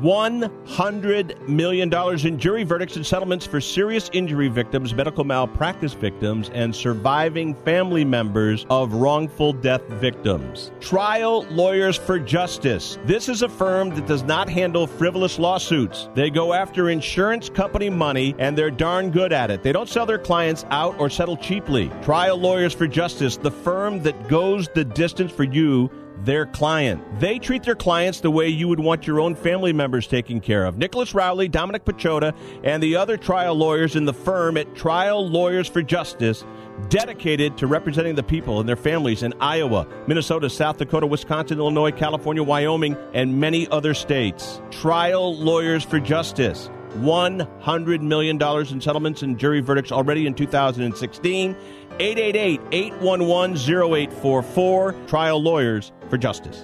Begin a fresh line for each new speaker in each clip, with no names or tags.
$100 million in jury verdicts and settlements for serious injury victims, medical malpractice victims, and surviving family members of wrongful death victims. Trial Lawyers for Justice. This is a firm that does not handle frivolous lawsuits. They go after insurance company money, and they're darn good at it. They don't sell their clients out or settle cheaply. Trial Lawyers for Justice, the firm that goes the distance for you, their client. They treat their clients the way you would want your own family members taken care of. Nicholas Rowley, Dominic Pachota, and the other trial lawyers in the firm at Trial Lawyers for Justice, dedicated to representing the people and their families in Iowa, Minnesota, South Dakota, Wisconsin, Illinois, California, Wyoming, and many other states. Trial Lawyers for Justice. $100 million in settlements and jury verdicts already in 2016. 888-811-0844. Trial Lawyers for Justice.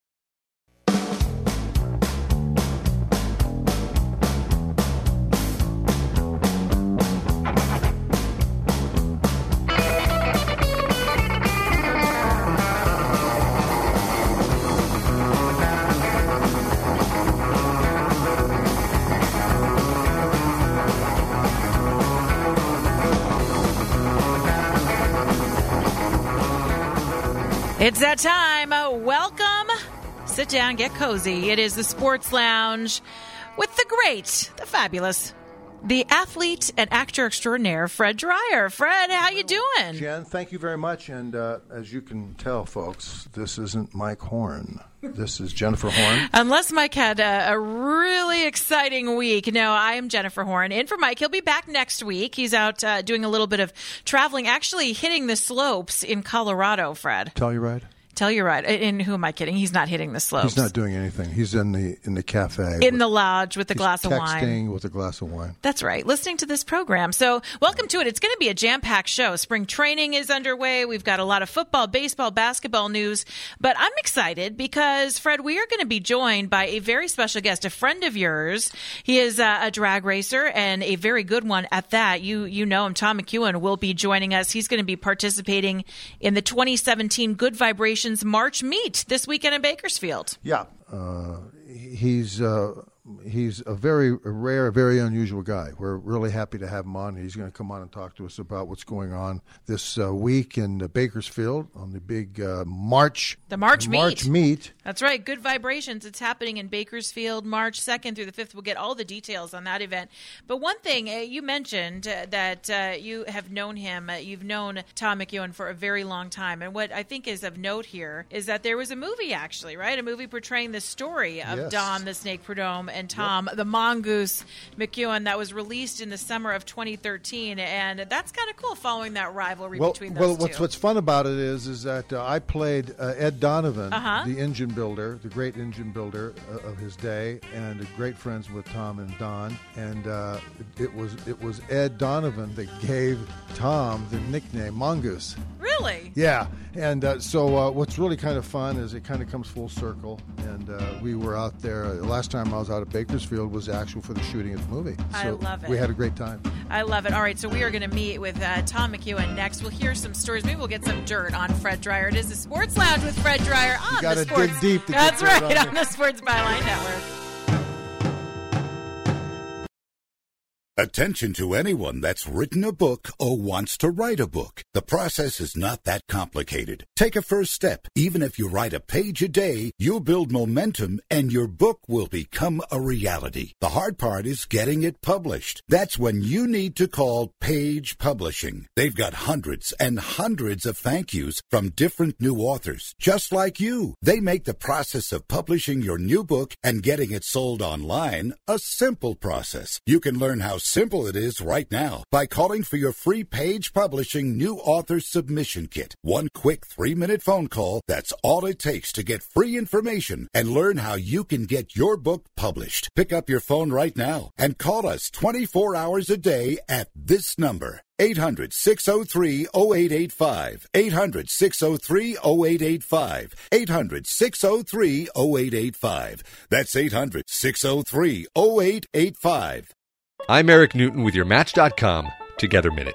It's that time. Welcome. Sit down, get cozy. It is the Sports Lounge with the great, the fabulous, the athlete and actor extraordinaire, Fred Dreyer. Fred, how you doing?
Jen, thank you very much. And as you can tell, folks, this isn't Mike Horn. This is Jennifer Horn.
Unless Mike had a really exciting week. No, I am Jennifer Horn. In for Mike. He'll be back next week. He's out doing a little bit of traveling, actually hitting the slopes in Colorado, Fred.
Telluride?
Telluride. And who am I kidding? He's not hitting the slopes.
He's not doing anything. He's in the cafe.
In the lodge with a glass of wine.
Texting with a glass of wine.
That's right. Listening to this program. So welcome to it. It's going to be a jam-packed show. Spring training is underway. We've got a lot of football, baseball, basketball news. But I'm excited because, Fred, we are going to be joined by a very special guest, a friend of yours. He is a drag racer and a very good one at that. You know him. Tom McEwen will be joining us. He's going to be participating in the 2017 Good Vibrations March Meet this weekend in Bakersfield.
Yeah. He's a very rare, very unusual guy. We're really happy to have him on. He's going to come on and talk to us about what's going on this week in Bakersfield on the big March.
The March
Meet.
That's right. Good Vibrations. It's happening in Bakersfield March 2nd through the 5th. We'll get all the details on that event. But one thing, you mentioned that you have known him. You've known Tom McEwen for a very long time. And what I think is of note here is that there was a movie, actually, right? A movie portraying the story of Don the Snake Prudhomme and Tom the Mongoose McEwen that was released in the summer of 2013. And that's kind of cool following that rivalry between those two.
What's fun about it is that I played Ed Donovan, the engine builder, the great engine builder of his day, and great friends with Tom and Don. And it was Ed Donovan that gave Tom the nickname Mongoose.
Really?
Yeah. And so what's really kind of fun is it kind of comes full circle. And we were out there. Last time I was out at Bakersfield was actually for the shooting of the movie. So
I love it.
We had a great time.
I love it. All right, so we are going to meet with Tom McEwen next. We'll hear some stories. Maybe we'll get some dirt on Fred Dreyer. It is the Sports Lounge with Fred Dreyer on the Sports.
You got to dig deep to
That's
get
right, on the Sports Byline Network.
Attention to anyone that's written a book or wants to write a book. The process is not that complicated. Take a first step. Even if you write a page a day, you'll build momentum and your book will become a reality. The hard part is getting it published. That's when you need to call Page Publishing. They've got hundreds and hundreds of thank yous from different new authors, just like you. They make the process of publishing your new book and getting it sold online a simple process. You can learn how simple it is right now by calling for your free Page Publishing New Author Submission Kit. One quick 3-minute phone call, that's all it takes to get free information and learn how you can get your book published. Pick up your phone right now and call us 24 hours a day at this number. 800-603-0885. 800-603-0885. 800-603-0885. That's 800-603-0885.
I'm Eric Newton with your Match.com Together Minute.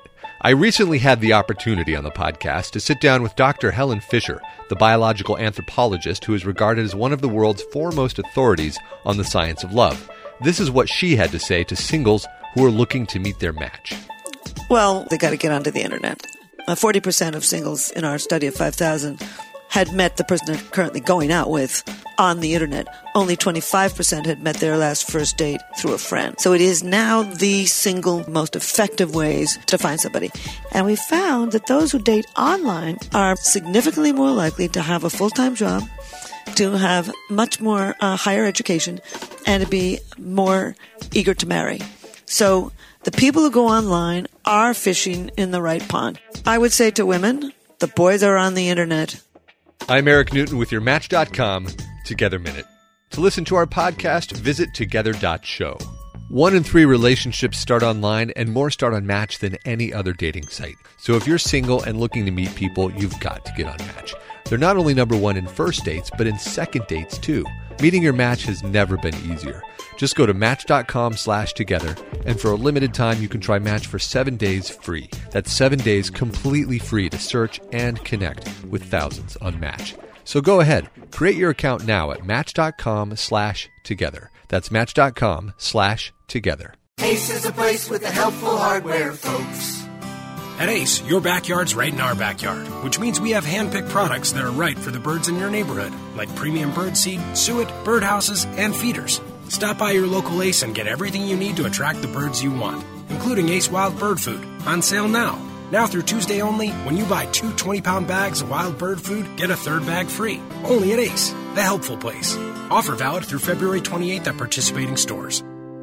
I recently had the opportunity on the podcast to sit down with Dr. Helen Fisher, the biological anthropologist who is regarded as one of the world's foremost authorities on the science of love. This is what she had to say to singles who are looking to meet their match.
Well, they got to get onto the internet. 40% of singles in our study of 5,000 had met the person they're currently going out with on the internet. Only 25% had met their last first date through a friend. So it is now the single most effective ways to find somebody. And we found that those who date online are significantly more likely to have a full-time job, to have much more higher education, and to be more eager to marry. So the people who go online are fishing in the right pond. I would say to women, the boys are on the internet.
I'm Eric Newton with your Match.com Together Minute. To listen to our podcast, visit together.show. 1 in 3 relationships start online, and more start on Match than any other dating site. So if you're single and looking to meet people, you've got to get on Match. They're not only number 1 in first dates, but in second dates too. Meeting your match has never been easier. Just go to Match.com/together, and for a limited time, you can try Match for 7 days free. That's 7 days completely free to search and connect with thousands on Match. So go ahead, create your account now at Match.com/together. That's Match.com/together.
Ace is a place with the helpful hardware, folks.
At Ace, your backyard's right in our backyard, which means we have hand-picked products that are right for the birds in your neighborhood, like premium bird seed, suet, birdhouses, and feeders. Stop by your local Ace and get everything you need to attract the birds you want, including Ace Wild Bird Food, on sale now. Now through Tuesday only, when you buy 2 20-pound bags of wild bird food, get a third bag free. Only at Ace, the helpful place. Offer valid through February 28th at participating stores.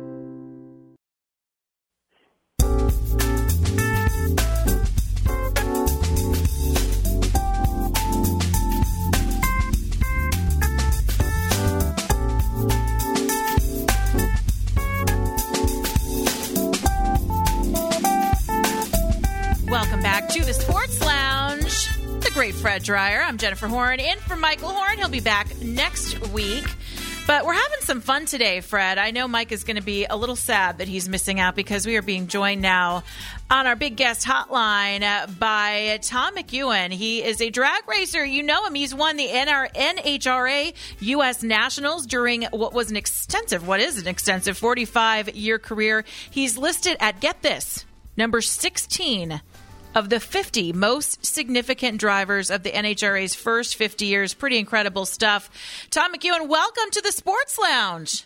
To the Sports Lounge, the great Fred Dreyer. I'm Jennifer Horn, in for Michael Horn. He'll be back next week. But we're having some fun today, Fred. I know Mike is going to be a little sad that he's missing out because we are being joined now on our big guest hotline by Tom McEwen. He is a drag racer. You know him. He's won the NHRA U.S. Nationals during what is an extensive 45-year career. He's listed at, get this, number 16 of the 50 most significant drivers of the NHRA's first 50 years. Pretty incredible stuff. Tom McEwen, welcome to the Sports Lounge.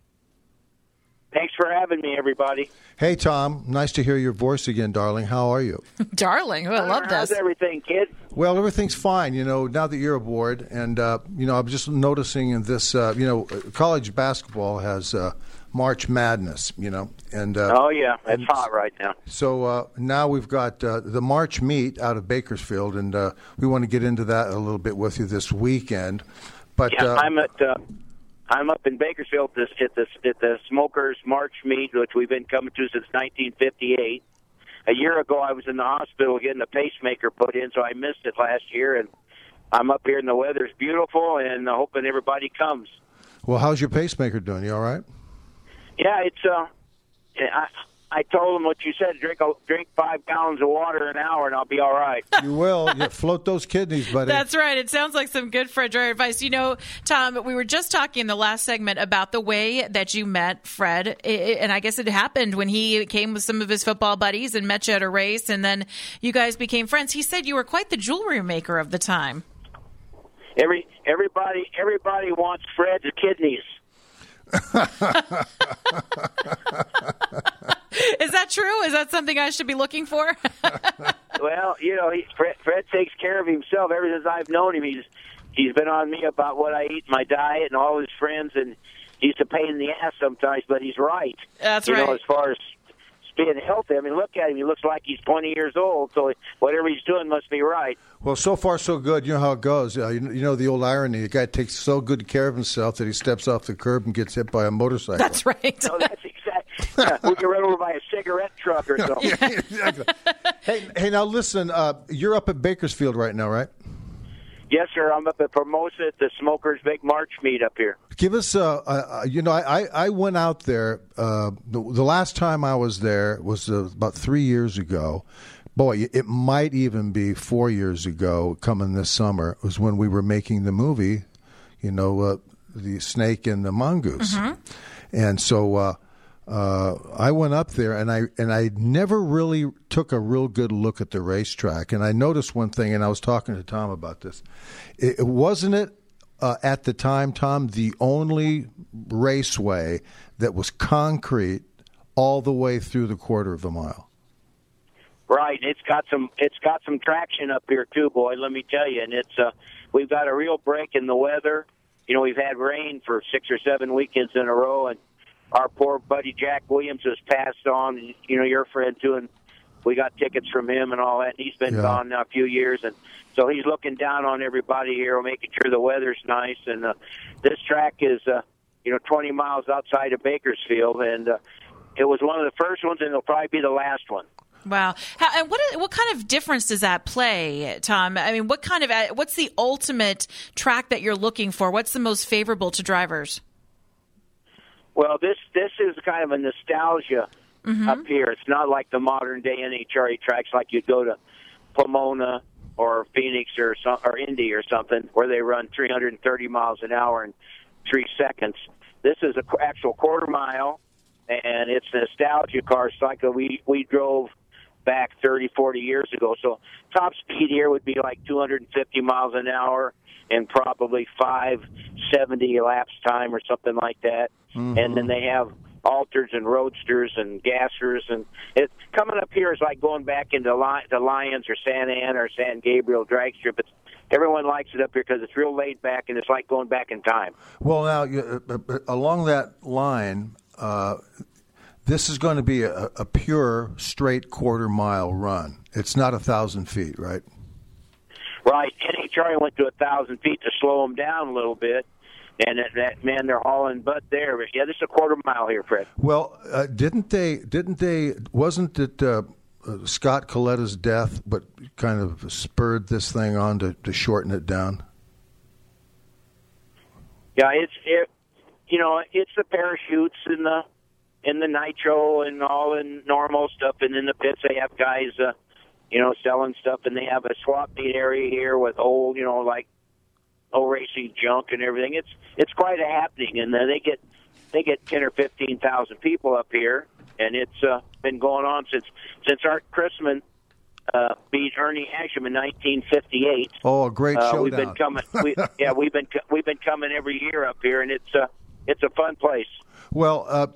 Thanks for having me, everybody.
Hey, Tom. Nice to hear your voice again, darling. How are you?
Darling. I love this.
How's everything, kid?
Well, everything's fine, now that you're aboard. And, I'm just noticing in this, college basketball has March Madness, and
oh yeah, it's hot right now.
So now we've got the March meet out of Bakersfield, and we want to get into that a little bit with you this weekend. But
yeah, I'm up in Bakersfield at the Smokers March meet, which we've been coming to since 1958. A year ago, I was in the hospital getting a pacemaker put in, so I missed it last year. And I'm up here, and the weather's beautiful, and hoping everybody comes.
Well, how's your pacemaker doing? You all right?
Yeah, it's I told him what you said. Drink 5 gallons of water an hour, and I'll be all right.
You will. Float those kidneys, buddy.
That's right. It sounds like some good Fred Dreyer advice. Tom, we were just talking in the last segment about the way that you met Fred, and I guess it happened when he came with some of his football buddies and met you at a race, and then you guys became friends. He said you were quite the jewelry maker of the time.
Everybody wants Fred's kidneys.
Is that true? Is that something I should be looking for?
Well, Fred takes care of himself. Ever since I've known him, he's been on me about what I eat, my diet, and all his friends, and he's a pain in the ass sometimes, but he's right.
That's right.
As far as being healthy, I mean, look at him. He looks like he's 20 years old, so whatever he's doing must be right.
Well, so far so good. You know how it goes. You know the old irony. The guy takes so good care of himself that he steps off the curb and gets hit by a motorcycle.
That's right.
No, that's exactly. We get run over by a cigarette truck or something.
Yeah, exactly. Hey, now listen. You're up at Bakersfield right now, right?
Yes, sir. I'm up at Formosa at the Smokers Big March meet up here.
Give us, I went out there. The last time I was there was about 3 years ago. boy, it might even be 4 years ago, coming this summer, was when we were making the movie, the Snake and the Mongoose. Mm-hmm. And so I went up there, and I never really took a real good look at the racetrack. And I noticed one thing, and I was talking to Tom about this. It wasn't at the time, Tom, the only raceway that was concrete all the way through the quarter of a mile.
Right, it's got some traction up here too, boy. Let me tell you, and we've got a real break in the weather. We've had rain for 6 or 7 weekends in a row, and our poor buddy Jack Williams has passed on. Your friend too, and we got tickets from him and all that. And he's been gone now a few years, and so he's looking down on everybody here, making sure the weather's nice. And this track is 20 miles outside of Bakersfield, and it was one of the first ones, and it'll probably be the last one.
Wow. And what kind of difference does that play, Tom? I mean, what's the ultimate track that you're looking for? What's the most favorable to drivers?
Well, this is kind of a nostalgia up here. It's not like the modern day NHRA tracks like you'd go to Pomona or Phoenix or Indy or something where they run 330 miles an hour in 3 seconds. This is an actual quarter mile, and it's a nostalgia car. It's like we drove back 30, 40 years ago. So top speed here would be like 250 miles an hour and probably 570 laps time or something like that. Mm-hmm. And then they have alters and roadsters and gassers. And it's coming up here is like going back into the Lions or Santa Ana or San Gabriel drag strip. Everyone likes it up here because it's real laid back, and it's like going back in time.
Well, now, along that line, this is going to be a pure, straight quarter-mile run. It's not 1,000 feet, right?
Right. NHRA went to 1,000 feet to slow them down a little bit, and they're hauling butt there. But yeah, this is a quarter mile here, Fred.
Well, didn't they? Wasn't it Scott Coletta's death, but kind of spurred this thing on to shorten it down?
Yeah, it's the parachutes and the nitro and all the normal stuff, and in the pits they have guys, selling stuff, and they have a swap meet area here with old, like old racing junk and everything. It's quite a happening, and they get 10 or 15,000 people up here, and it's been going on since Art Chrisman beat Ernie Asham in 1958.
Oh, a great showdown!
We've been coming. We've been coming every year up here, and it's a fun place.
Well,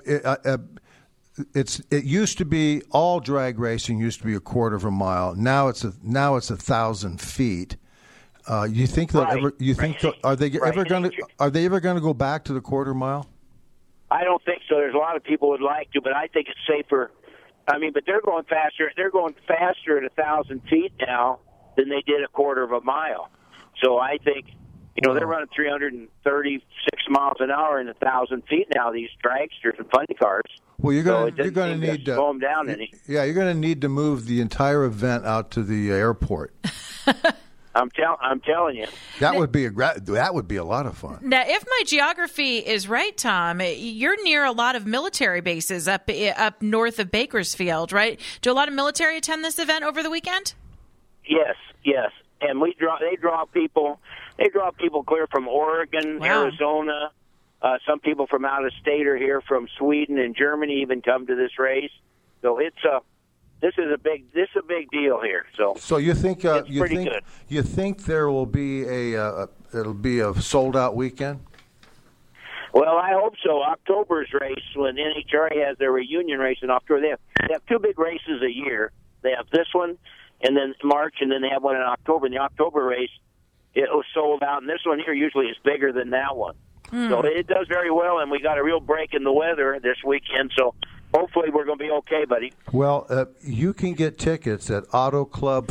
it used to be all drag racing used to be a quarter of a mile. Now it's 1,000 feet. You think they'll ever? You think are they ever going to go back to the quarter mile?
I don't think so. There's a lot of people would like to, but I think it's safer. I mean, but they're going faster. They're going faster at 1,000 feet now than they did a quarter of a mile. So I think. They're running 336 miles an hour in 1,000 feet now, these dragsters and funny cars.
Well, you're going to need to
slow them down any.
Yeah, you're going to need to move the entire event out to the airport.
I'm telling you.
That would be a lot of fun.
Now, if my geography is right, Tom, you're near a lot of military bases up north of Bakersfield, right? Do a lot of military attend this event over the weekend?
Yes. And they draw people. They draw people clear from Oregon, wow. Arizona. Some people from out of state are here from Sweden and Germany. Even come to this race. So this is a big deal here. So
you think
it's pretty good.
You think there will be it'll be a sold out weekend?
Well, I hope so. October's race, when NHRA has their reunion race in October, they have two big races a year. They have this one, and then March, and then they have one in October. In the October race, it was sold out, and this one here usually is bigger than that one. So it does very well, and we got a real break in the weather this weekend, so hopefully we're going to be okay, buddy.
Well, you can get tickets at Auto Club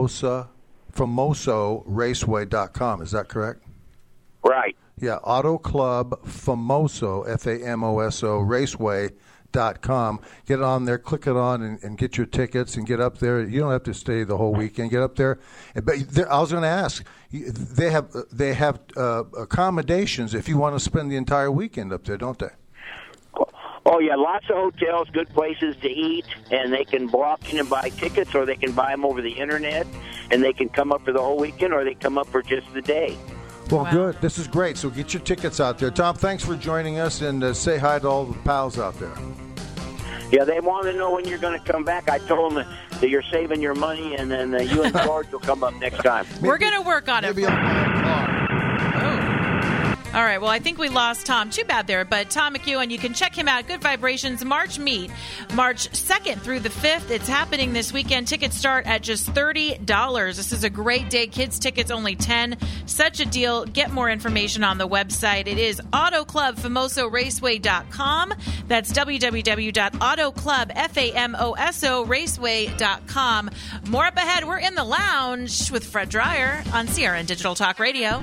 Famoso Raceway.com. Is that correct?
Right.
Yeah, Auto Club Famoso, Famoso Raceway.com. Get on there, click it on, and get your tickets and get up there. You don't have to stay the whole weekend. Get up there. But I was going to ask, they have accommodations if you want to spend the entire weekend up there, don't they?
Oh, yeah, lots of hotels, good places to eat, and they can walk in and buy tickets, or they can buy them over the Internet, and they can come up for the whole weekend, or they come up for just the day.
Well, good. This is great. So get your tickets out there. Tom, thanks for joining us, and say hi to all the pals out there.
Yeah, they want to know when you're going to come back. I told them that you're saving your money, and then you and George will come up next time.
We're going to work on it.
Maybe I'll buy a car.
All right, well, I think we lost Tom. Too bad there, but Tom McEwen, you can check him out. Good Vibrations March Meet, March 2nd through the 5th. It's happening this weekend. Tickets start at just $30. This is a great day. Kids tickets only $10. Such a deal. Get more information on the website. It is AutoClubFamosoRaceway.com. That's www.AutoClubFamosoRaceway.com. More up ahead. We're in the lounge with Fred Dreyer on CRN Digital Talk Radio.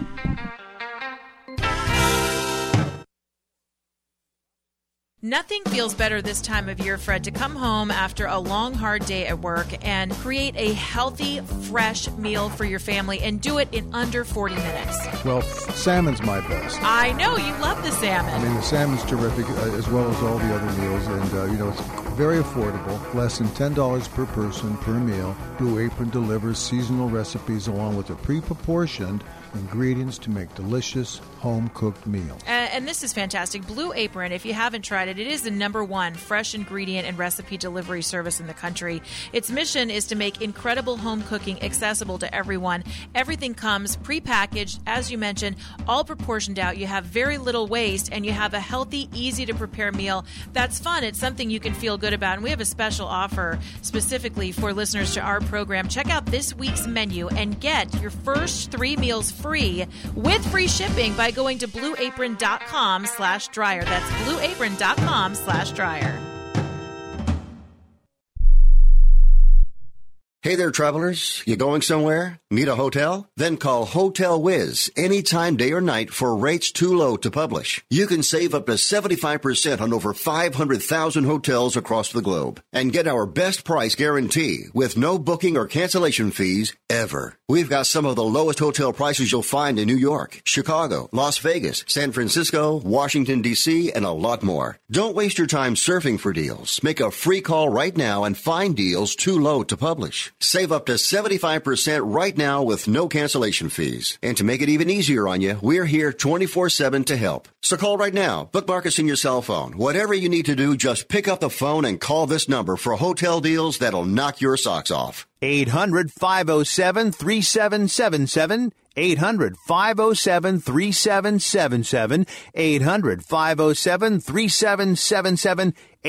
Nothing feels better this time of year, Fred, to come home after a long, hard day at work and create a healthy, fresh meal for your family and do it in under 40 minutes.
Well, salmon's my best.
I know. You love the salmon.
I mean, the salmon's terrific, as well as all the other meals. And, it's very affordable, less than $10 per person per meal. Blue Apron delivers seasonal recipes along with a pre-proportioned ingredients to make delicious home-cooked meals.
And this is fantastic. Blue Apron, if you haven't tried it, it is the #1 fresh ingredient and recipe delivery service in the country. Its mission is to make incredible home cooking accessible to everyone. Everything comes prepackaged, as you mentioned, all proportioned out. You have very little waste, and you have a healthy, easy-to-prepare meal that's fun. It's something you can feel good about. And we have a special offer specifically for listeners to our program. Check out this week's menu and get your first 3 meals free with free shipping by going to blueapron.com/dryer. That's blueapron.com/dryer.
Hey there, travelers. You going somewhere? Need a hotel? Then call Hotel Wiz anytime, day or night, for rates too low to publish. You can save up to 75% on over 500,000 hotels across the globe and get our best price guarantee with no booking or cancellation fees ever. We've got some of the lowest hotel prices you'll find in New York, Chicago, Las Vegas, San Francisco, Washington, D.C., and a lot more. Don't waste your time surfing for deals. Make a free call right now and find deals too low to publish. Save up to 75% right now with no cancellation fees. And to make it even easier on you, we're here 24/7 to help. So call right now. Bookmark us in your cell phone. Whatever you need to do, just pick up the phone and call this number for hotel deals that'll knock your socks off.
800-507-3777. 800-507-3777. 800-507-3777.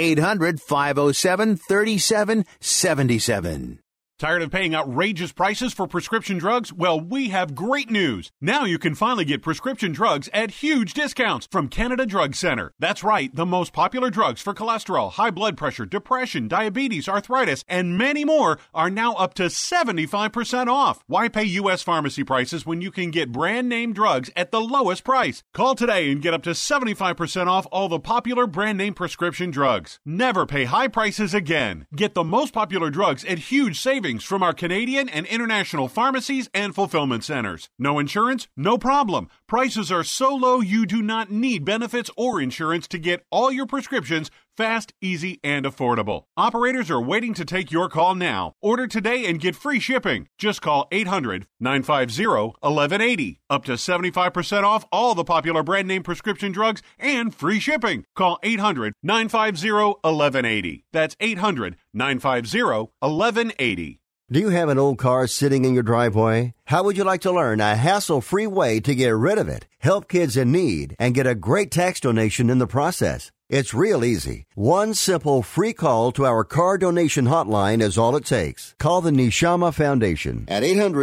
800-507-3777.
Tired of paying outrageous prices for prescription drugs? Well, we have great news. Now you can finally get prescription drugs at huge discounts from Canada Drug Center. That's right, the most popular drugs for cholesterol, high blood pressure, depression, diabetes, arthritis, and many more are now up to 75% off. Why pay U.S. pharmacy prices when you can get brand name drugs at the lowest price? Call today and get up to 75% off all the popular brand name prescription drugs. Never pay high prices again. Get the most popular drugs at huge savings from our Canadian and international pharmacies and fulfillment centers. No insurance? No problem. Prices are so low you do not need benefits or insurance to get all your prescriptions fast, easy, and affordable. Operators are waiting to take your call now. Order today and get free shipping. Just call 800-950-1180. Up to 75% off all the popular brand name prescription drugs and free shipping. Call 800-950-1180. That's 800-950-1180.
Do you have an old car sitting in your driveway? How would you like to learn a hassle-free way to get rid of it, help kids in need, and get a great tax donation in the process? It's real easy. One simple free call to our car donation hotline is all it takes. Call the Neshama Foundation at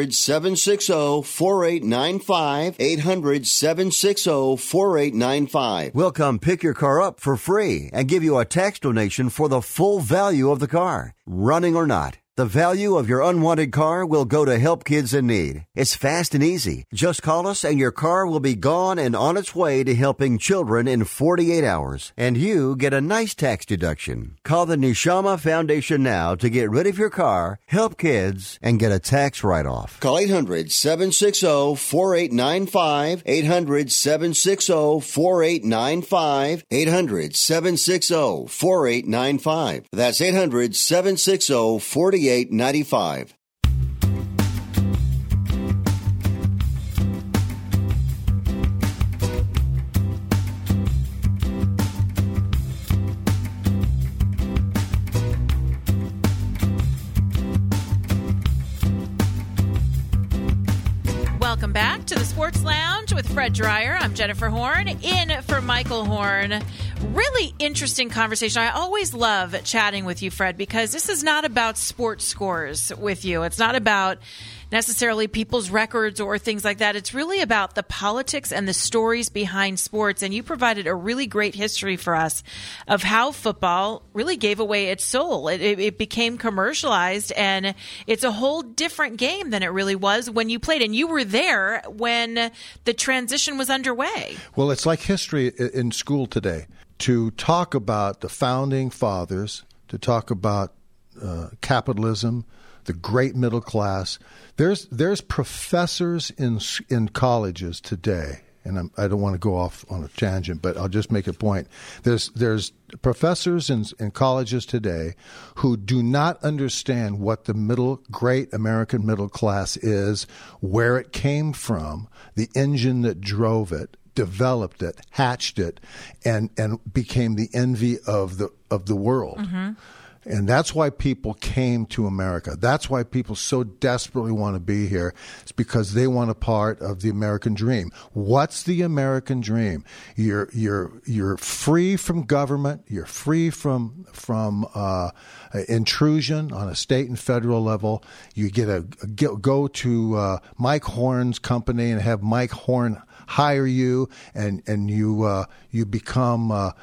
800-760-4895, 800-760-4895. We'll come pick your car up for free and give you a tax donation for the full value of the car, running or not. The value of your unwanted car will go to help kids in need. It's fast and easy. Just call us and your car will be gone and on its way to helping children in 48 hours. And you get a nice tax deduction. Call the Neshama Foundation now to get rid of your car, help kids, and get a tax write-off. Call 800-760-4895. 800-760-4895. 800-760-4895. That's 800-760-4895.
Welcome back to the Sports Lounge with Fred Dreyer. I'm Jennifer Horn, in for Michael Horn. Really interesting conversation. I always love chatting with you, Fred, because this is not about sports scores with you. It's not about necessarily people's records or things like that. It's really about the politics and the stories behind sports. And you provided a really great history for us of how football really gave away its soul. It became commercialized, and it's a whole different game than it really was when you played. And you were there when the transition was underway.
Well, it's like history in school today. To talk about the founding fathers, to talk about capitalism, the great middle class. There's professors in colleges today, and I don't want to go off on a tangent, but I'll just make a point. There's professors in colleges today who do not understand what the great American middle class is, where it came from, the engine that drove it, developed it, hatched it, and became the envy of the world. Mm-hmm. And that's why people came to America. That's why people so desperately want to be here. It's because they want a part of the American dream. What's the American dream? You're free from government. You're free from intrusion on a state and federal level. You go to Mike Horn's company and have Mike Horn hire you, and you become a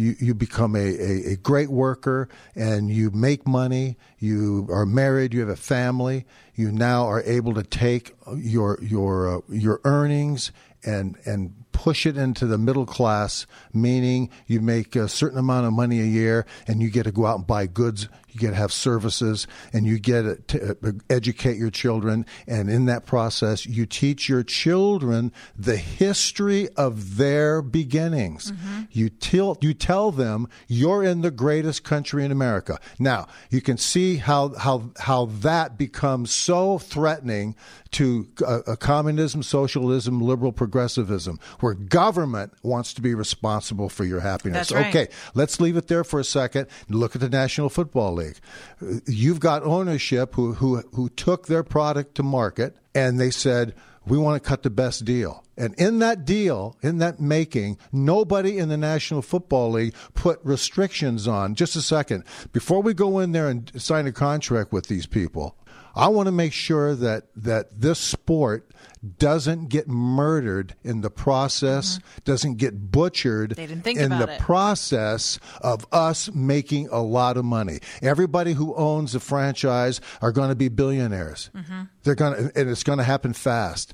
great worker, and you make money. You are married. You have a family. You now are able to take your earnings and push it into the middle class, meaning you make a certain amount of money a year, and you get to go out and buy goods. You get to have services, and you get to educate your children. And in that process, you teach your children the history of their beginnings. Mm-hmm. You tell them you're in the greatest country in America. Now, you can see how that becomes so threatening to communism, socialism, liberal progressivism, where government wants to be responsible for your happiness.
That's right.
Okay, let's leave it there for a second and look at the National Football League. You've got ownership who took their product to market, and they said, we want to cut the best deal. And in that deal, in that making, nobody in the National Football League put restrictions on. Just a second. Before we go in there and sign a contract with these people, I want to make sure that this sport doesn't get murdered in the process, mm-hmm. doesn't get butchered in the process of us making a lot of money. Everybody who owns a franchise are going to be billionaires. Mm-hmm. They're going to, and it's going to happen fast.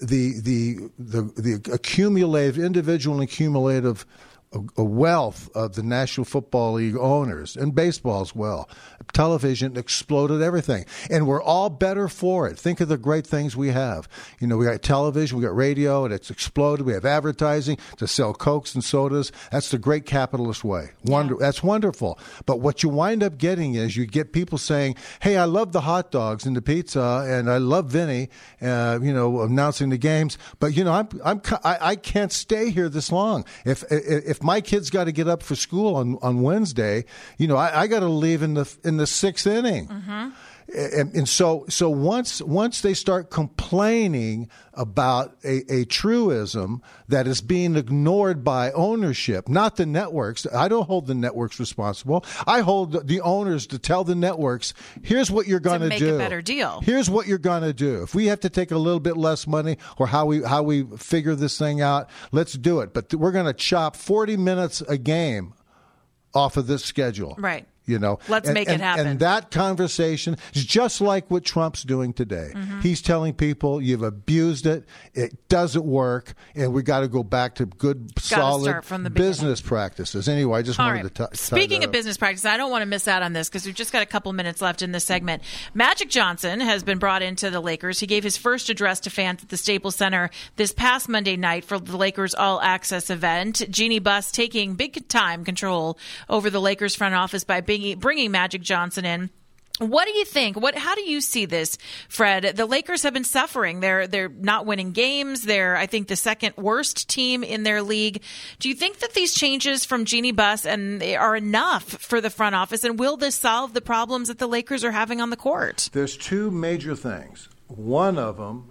The accumulative, individual and accumulative wealth of the National Football League owners, and baseball as well. Television exploded everything, and we're all better for it. Think of the great things we have. We got television, we got radio, and it's exploded. We have advertising to sell Cokes and sodas. That's the great capitalist way. That's wonderful. But what you wind up getting is you get people saying, hey, I love the hot dogs and the pizza, and I love Vinny, announcing the games, but I can't stay here this long. If my kid's got to get up for school on Wednesday, I got to leave in the sixth inning. Mm-hmm. And so once they start complaining about a truism that is being ignored by ownership, not the networks. I don't hold the networks responsible. I hold the owners to tell the networks, here's what you're going to do.
Make a better deal.
Here's what you're going to do. If we have to take a little bit less money, or how we figure this thing out, let's do it. But we're going to chop 40 minutes a game off of this schedule.
Right. Let's make it happen.
And that conversation is just like what Trump's doing today. He's telling people you've abused it, it doesn't work, and we got to go back to good, solid business practices. Anyway, I just wanted to
Speaking of business practices, I don't want to miss out on this because we've just got a couple minutes left in this segment. Magic Johnson has been brought into the Lakers. He gave his first address to fans at the Staples Center this past Monday night for the Lakers All Access event. Jeannie Buss taking big-time control over the Lakers front office by bringing Magic Johnson in. What do you think? How do you see this, Fred? The Lakers have been suffering. They're not winning games. They're, I think, the second worst team in their league. Do you think that these changes from Jeannie Buss are enough for the front office, and will this solve the problems that the Lakers are having on the court?
There's two major things. One of them,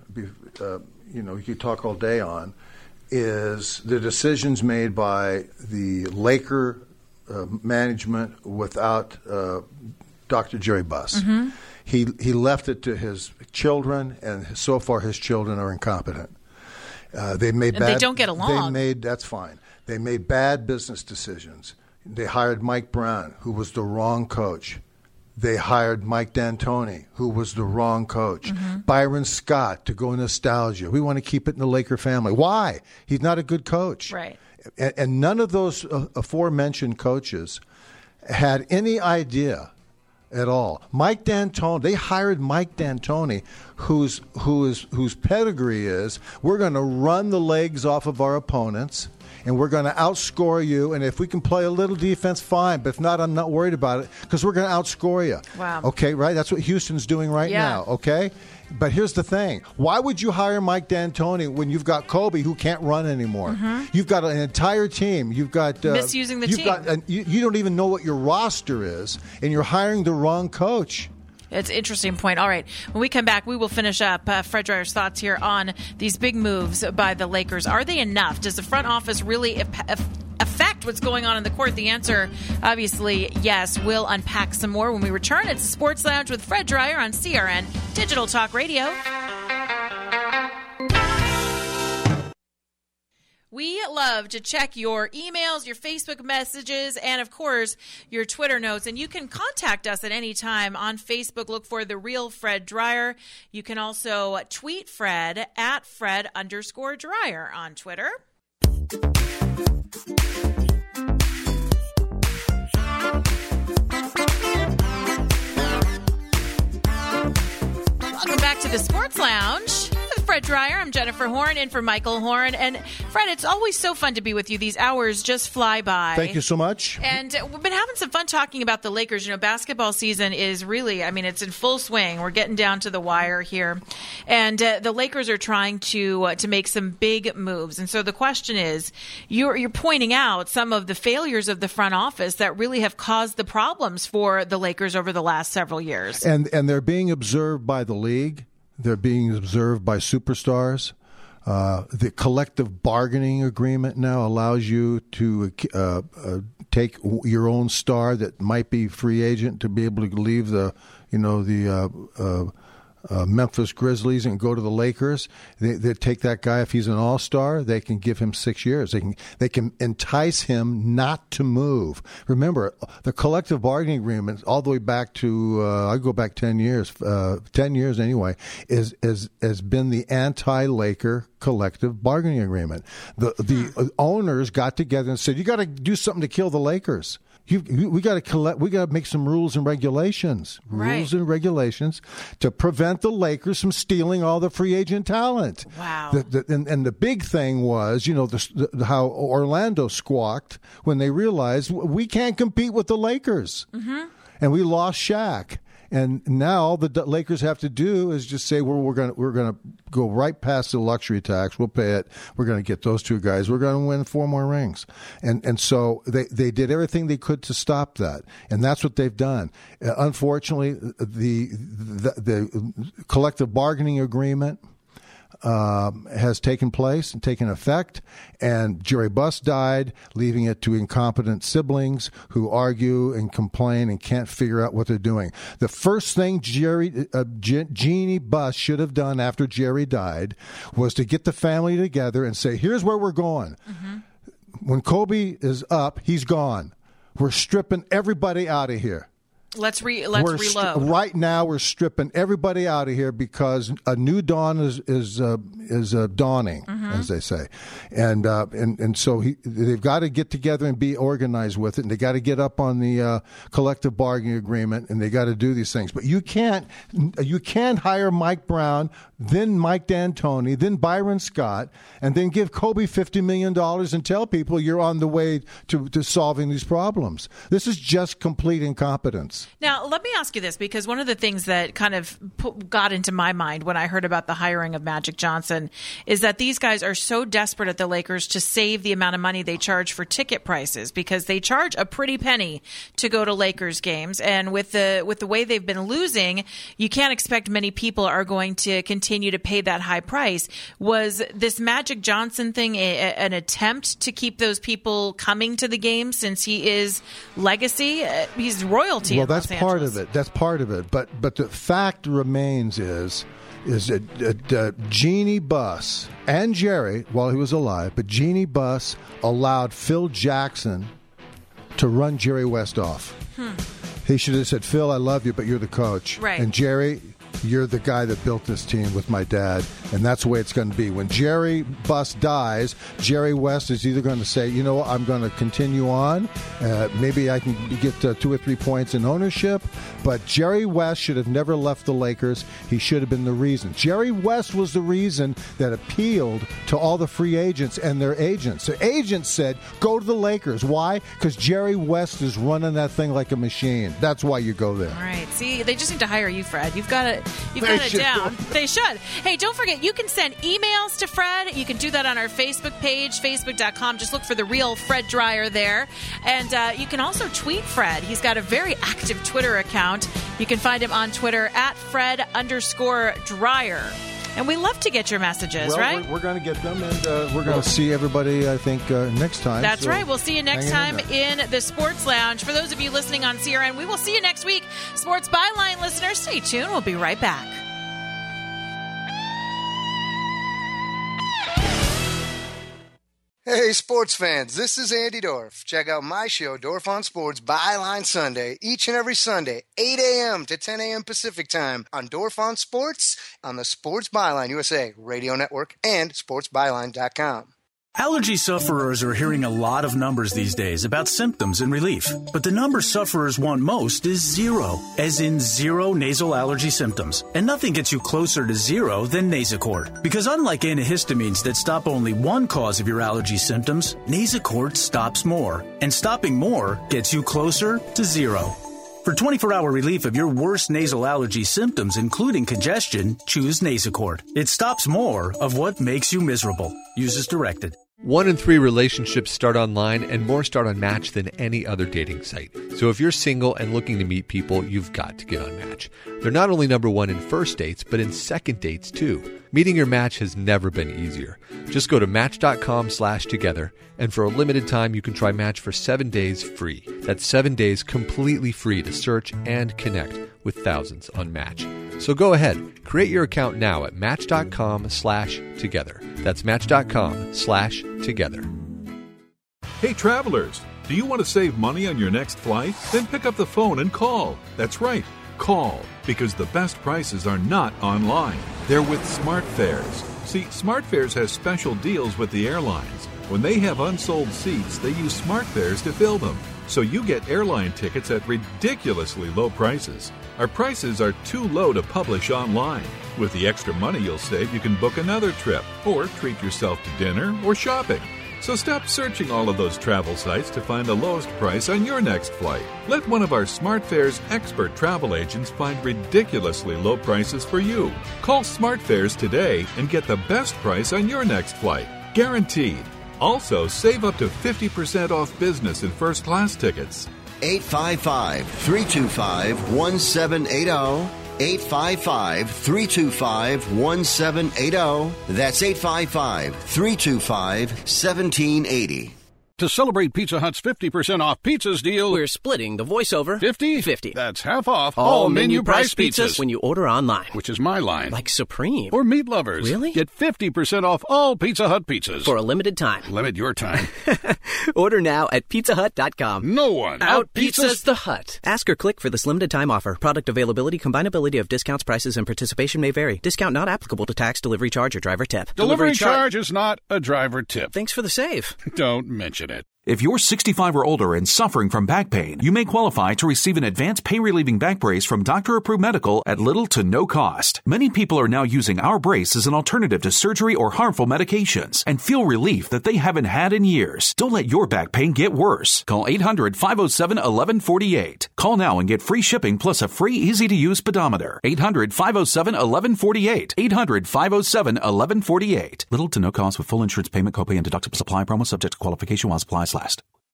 you could talk all day on, is the decisions made by the Laker management without Dr. Jerry Buss. He left it to his children, and so far his children are incompetent. They
don't get along.
That's fine. They made bad business decisions. They hired Mike Brown, who was the wrong coach. They hired Mike D'Antoni, who was the wrong coach. Byron Scott to go nostalgia. We want to keep it in the Laker family. Why? He's not a good coach.
Right.
And none of those aforementioned coaches had any idea at all. Mike D'Antoni, they hired Mike D'Antoni, whose pedigree is we're going to run the legs off of our opponents, and we're going to outscore you. And if we can play a little defense, fine. But if not, I'm not worried about it because we're going to outscore you.
Wow.
Okay, right? That's what Houston's doing right now, okay? But here's the thing. Why would you hire Mike D'Antoni when you've got Kobe who can't run anymore? You've got an entire team. You've got
misusing the team.
You don't even know what your roster is, and you're hiring the wrong coach.
It's an interesting point. All right. When we come back, we will finish up Fred Dreyer's thoughts here on these big moves by the Lakers. Are they enough? Does the front office really affect what's going on in the court? The answer, obviously, yes. We'll unpack some more when we return. It's the Sports Lounge with Fred Dreyer on CRN Digital Talk Radio. We love to check your emails, your Facebook messages, and, of course, your Twitter notes. And you can contact us at any time on Facebook. Look for The Real Fred Dreyer. You can also tweet Fred at Fred_Dreyer on Twitter. Welcome back to the Sports Lounge. Fred Dreyer. I'm Jennifer Horn, in for Michael Horn. And Fred, it's always so fun to be with you. These hours just fly by.
Thank you so much.
And we've been having some fun talking about the Lakers. Basketball season is really, it's in full swing. We're getting down to the wire here. And the Lakers are trying to make some big moves. And so the question is, you're pointing out some of the failures of the front office that really have caused the problems for the Lakers over the last several years.
And they're being observed by the league. They're being observed by superstars. The collective bargaining agreement now allows you to take your own star that might be free agent to be able to leave the Memphis Grizzlies and go to the Lakers. They take that guy if he's an all-star. They can give him 6 years. They can entice him not to move. Remember, the collective bargaining agreement, all the way back to I go back 10 years. 10 years anyway, has been the anti-Laker collective bargaining agreement. The owners got together and said, "You got to do something to kill the Lakers. We got to make some rules and regulations, to prevent the Lakers from stealing all the free agent talent."
Wow!
And the big thing was, how Orlando squawked when they realized we can't compete with the Lakers, and we lost Shaq. And now all the Lakers have to do is just say, we're going to go right past the luxury tax. We'll pay it. We're going to get those two guys. We're going to win 4 more rings. And so they did everything they could to stop that. And that's what they've done. Unfortunately, the collective bargaining agreement has taken place and taken effect, and Jerry Buss died, leaving it to incompetent siblings who argue and complain and can't figure out what they're doing. The first thing Jeannie Buss should have done after Jerry died was to get the family together and say, here's where we're going. When Kobe is up, he's gone. We're stripping everybody out of here.
Let's reload.
Right now, we're stripping everybody out of here because a new dawn is dawning, as they say, and so they've got to get together and be organized with it, and they got to get up on the collective bargaining agreement, and they got to do these things. But you can't hire Mike Brown, then Mike D'Antoni, then Byron Scott, and then give Kobe $50 million and tell people you're on the way to solving these problems. This is just complete incompetence.
Now, let me ask you this, because one of the things that kind of got into my mind when I heard about the hiring of Magic Johnson is that these guys are so desperate at the Lakers to save the amount of money they charge for ticket prices, because they charge a pretty penny to go to Lakers games. And with the way they've been losing, you can't expect many people are going to continue to pay that high price. Was this Magic Johnson thing an attempt to keep those people coming to the game, since he is legacy? He's royalty.
Well, that's part of it. That's part of it. But the fact remains is that Jeannie Buss and Jerry, while he was alive, but Jeannie Buss allowed Phil Jackson to run Jerry West off. He should have said, Phil, I love you, but you're the coach.
Right.
And Jerry, you're the guy that built this team with my dad, and that's the way it's going to be. When Jerry Buss dies, Jerry West is either going to say, you know what, I'm going to continue on. Maybe I can get 2 or 3 points in ownership. But Jerry West should have never left the Lakers. He should have been the reason. Jerry West was the reason that appealed to all the free agents and their agents. The agents said, go to the Lakers. Why? Because Jerry West is running that thing like a machine. That's why you go there.
All right. See, they just need to hire you, Fred. You've got it down. They should. Hey, don't forget, you can send emails to Fred. You can do that on our Facebook page, facebook.com. Just look for The Real Fred Dryer there. And you can also tweet Fred. He's got a very active Twitter account. You can find him on Twitter at Fred_Dryer. And we love to get your messages, right?
We're going to get them, and we're going to see everybody, I think, next time.
That's right. We'll see you next time in the Sports Lounge. For those of you listening on CRN, we will see you next week. Sports Byline listeners, stay tuned. We'll be right back.
Hey, sports fans, this is Andy Dorff. Check out my show, Dorff on Sports, Byline Sunday, each and every Sunday, 8 a.m. to 10 a.m. Pacific Time on Dorff on Sports on the Sports Byline USA Radio Network and sportsbyline.com.
Allergy sufferers are hearing a lot of numbers these days about symptoms and relief. But the number sufferers want most is 0, as in 0 nasal allergy symptoms. And nothing gets you closer to 0 than Nasacort. Because unlike antihistamines that stop only one cause of your allergy symptoms, Nasacort stops more. And stopping more gets you closer to 0. For 24-hour relief of your worst nasal allergy symptoms, including congestion, choose Nasacort. It stops more of what makes you miserable. Use as directed.
1 in 3 relationships start online, and more start on Match than any other dating site. So if you're single and looking to meet people, you've got to get on Match. They're not only number 1 in first dates, but in second dates too. Meeting your match has never been easier. Just go to Match.com/together, and for a limited time, you can try Match for 7 days free. That's 7 days completely free to search and connect with thousands on Match. So go ahead, create your account now at Match.com/together. That's Match.com/together.
Hey travelers, do you want to save money on your next flight? Then pick up the phone and call. That's right, call, because the best prices are not online. They're with SmartFares. See, SmartFares has special deals with the airlines. When they have unsold seats, they use SmartFares to fill them. So you get airline tickets at ridiculously low prices. Our prices are too low to publish online. With the extra money you'll save, you can book another trip or treat yourself to dinner or shopping. So stop searching all of those travel sites to find the lowest price on your next flight. Let one of our SmartFares expert travel agents find ridiculously low prices for you. Call SmartFares today and get the best price on your next flight. Guaranteed. Also, save up to 50% off business and first class tickets.
855-325-1780. 855-325-1780. That's 855-325-1780.
To celebrate Pizza Hut's 50% off pizzas deal,
we're splitting the voiceover
50/50. That's half off all menu price pizzas
when you order online.
Which is my line.
Like Supreme.
Or Meat Lovers.
Really?
Get 50% off all Pizza Hut pizzas.
For a limited time.
Limit your time.
Order now at pizzahut.com.
No one
out-pizzas the Hut. Ask or click for this limited time offer. Product availability, combinability of discounts, prices, and participation may vary. Discount not applicable to tax, delivery charge, or driver tip.
Delivery charge is not a driver tip.
Thanks for the save.
Don't mention it.
If you're 65 or older and suffering from back pain, you may qualify to receive an advanced pain-relieving back brace from Dr. Approved Medical at little to no cost. Many people are now using our brace as an alternative to surgery or harmful medications and feel relief that they haven't had in years. Don't let your back pain get worse. Call 800-507-1148. Call now and get free shipping plus a free, easy-to-use pedometer. 800-507-1148. 800-507-1148. Little to no cost with full insurance payment, copay, and deductible supply promo subject to qualification while supplies last.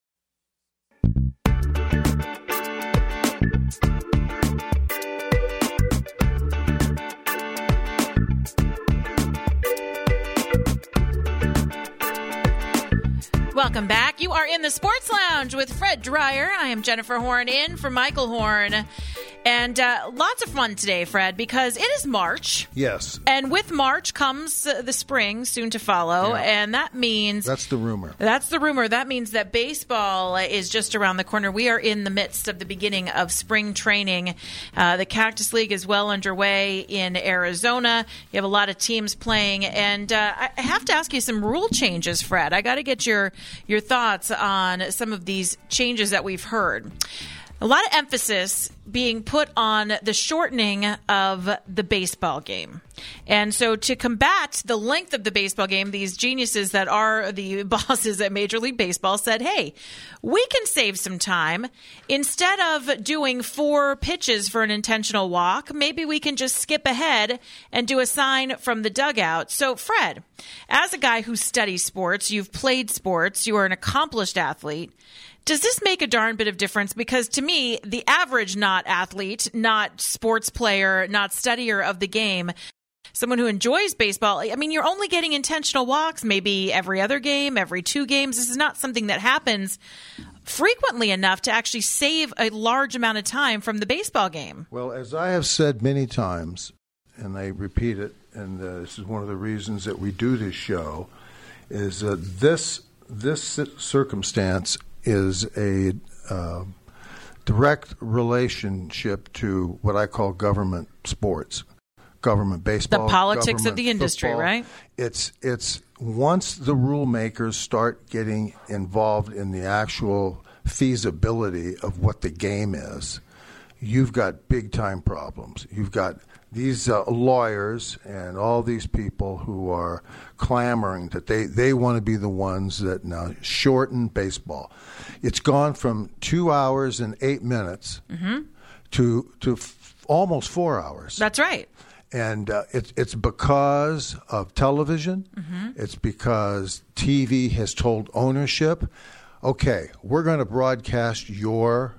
Welcome back. You are in the Sports Lounge with Fred Dreyer. I am Jennifer Horn in for Michael Horn. And lots of fun today, Fred, because it is March.
Yes.
And with March comes the spring, soon to follow. Yeah. And that means...
That's the rumor.
That's the rumor. That means that baseball is just around the corner. We are in the midst of the beginning of spring training. The Cactus League is well underway in Arizona. You have a lot of teams playing. And I have to ask you some rule changes, Fred. I got to get your thoughts on some of these changes that we've heard. A lot of emphasis being put on the shortening of the baseball game. And so to combat the length of the baseball game, these geniuses that are the bosses at Major League Baseball said, hey, we can save some time. Instead of doing 4 pitches for an intentional walk, maybe we can just skip ahead and do a sign from the dugout. So, Fred, as a guy who studies sports, you've played sports, you are an accomplished athlete. Does this make a darn bit of difference? Because to me, the average not athlete, not sports player, not studier of the game, someone who enjoys baseball, I mean, you're only getting intentional walks maybe every other game, every 2 games. This is not something that happens frequently enough to actually save a large amount of time from the baseball game.
Well, as I have said many times, and I repeat it, and this is one of the reasons that we do this show, is this circumstance is a direct relationship to what I call government sports, government baseball,
the politics of the industry,
football.
Right?
It's once the rule makers start getting involved in the actual feasibility of what the game is, you've got big time problems. You've got these lawyers and all these people who are clamoring that they want to be the ones that now shorten baseball. It's gone from 2 hours and 8 minutes to almost 4 hours.
That's right.
And it's because of television. It's because TV has told ownership, okay, we're going to broadcast your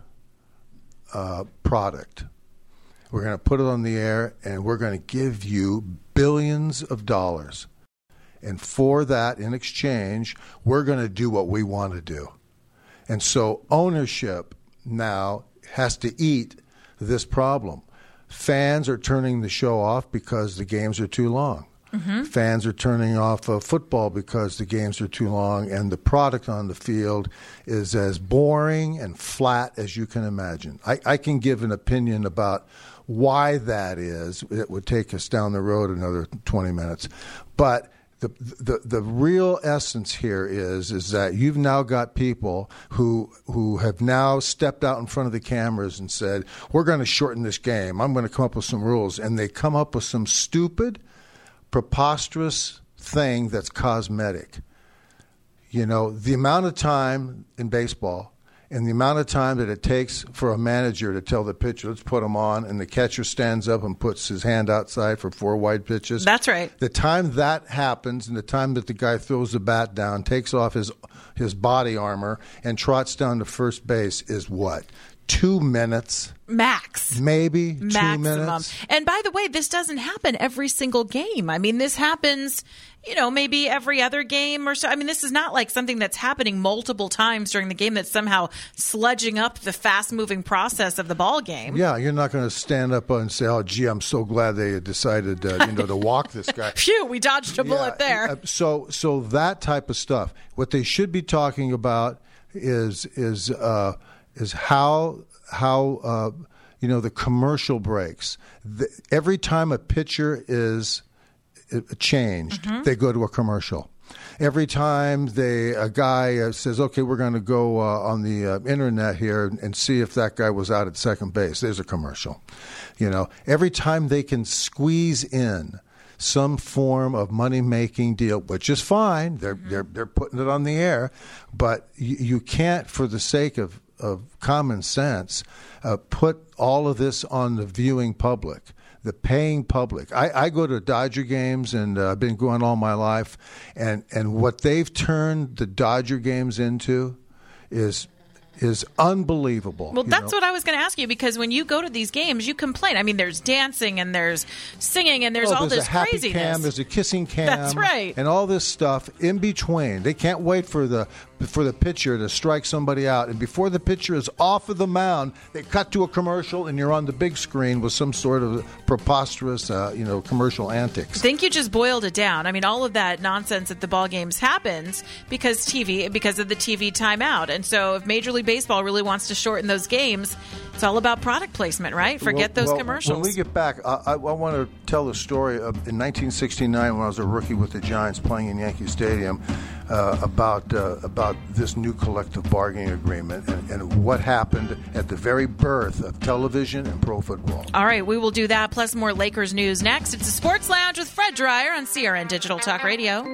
product. We're going to put it on the air, and we're going to give you billions of dollars. And for that, in exchange, we're going to do what we want to do. And so ownership now has to eat this problem. Fans are turning the show off because the games are too long. Fans are turning off football because the games are too long, and the product on the field is as boring and flat as you can imagine. I can give an opinion about why that is. It would take us down the road another 20 minutes. But the real essence here is that you've now got people who have now stepped out in front of the cameras and said, we're going to shorten this game. I'm going to come up with some rules. And they come up with some stupid, preposterous thing that's cosmetic. You know, the amount of time in baseball and the amount of time that it takes for a manager to tell the pitcher, let's put him on, and the catcher stands up and puts his hand outside for 4 wide pitches.
That's right.
The time that happens and the time that the guy throws the bat down, takes off his body armor, and trots down to first base is what? 2 minutes?
Max.
Maybe
Maximum.
2 minutes.
And by the way, this doesn't happen every single game. I mean, this happens, maybe every other game or so. I mean, this is not like something that's happening multiple times during the game that's somehow sludging up the fast-moving process of the ball game.
Yeah, you're not going to stand up and say, "Oh, gee, I'm so glad they decided, to walk this guy."
Phew, we dodged a bullet there.
So that type of stuff. What they should be talking about is how the commercial breaks. Every time a pitcher is changed, they go to a commercial. Every time a guy says, "Okay, we're going to go on the internet here and see if that guy was out at second base," there's a commercial. Every time they can squeeze in some form of money-making deal, which is fine. They're putting it on the air, but you can't, for the sake of common sense, put all of this on the viewing public, the paying public. I go to Dodger games, and I've been going all my life, and what they've turned the Dodger games into is unbelievable.
Well, that's what I was going to ask you, because when you go to these games, you complain. I mean, there's dancing and there's singing and there's all this
a happy
craziness.
Cam, there's a kissing cam.
That's right.
And all this stuff in between. They can't wait for the pitcher to strike somebody out. And before the pitcher is off of the mound, they cut to a commercial, and you're on the big screen with some sort of preposterous, commercial antics.
I think you just boiled it down. I mean, all of that nonsense at the ball games happens because of the TV timeout. And so if Major League Baseball really wants to shorten those games, it's all about product placement, right? Forget those commercials.
When we get back, I want to tell the story of in 1969 when I was a rookie with the Giants playing in Yankee Stadium about this new collective bargaining agreement and what happened at the very birth of television and pro football.
All right, we will do that, plus more Lakers news next. It's the Sports Lounge with Fred Dreyer on CRN Digital Talk Radio.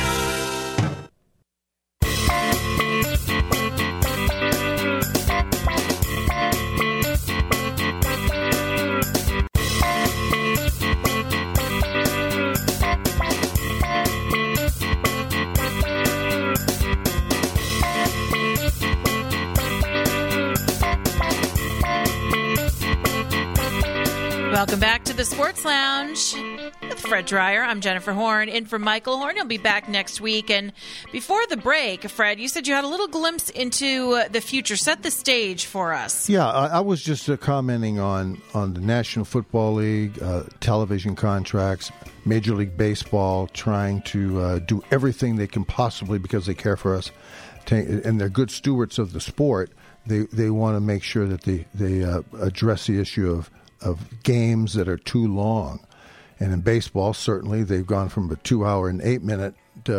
Welcome back to the Sports Lounge with Fred Dreyer. I'm Jennifer Horn, in for Michael Horn. He'll be back next week. And before the break, Fred, you said you had a little glimpse into the future. Set the stage for us.
Yeah, I was just commenting on the National Football League, television contracts, Major League Baseball trying to do everything they can possibly, because they care for us, and they're good stewards of the sport. They want to make sure that they address the issue of games that are too long. And in baseball, certainly, they've gone from a 2-hour and 8-minute,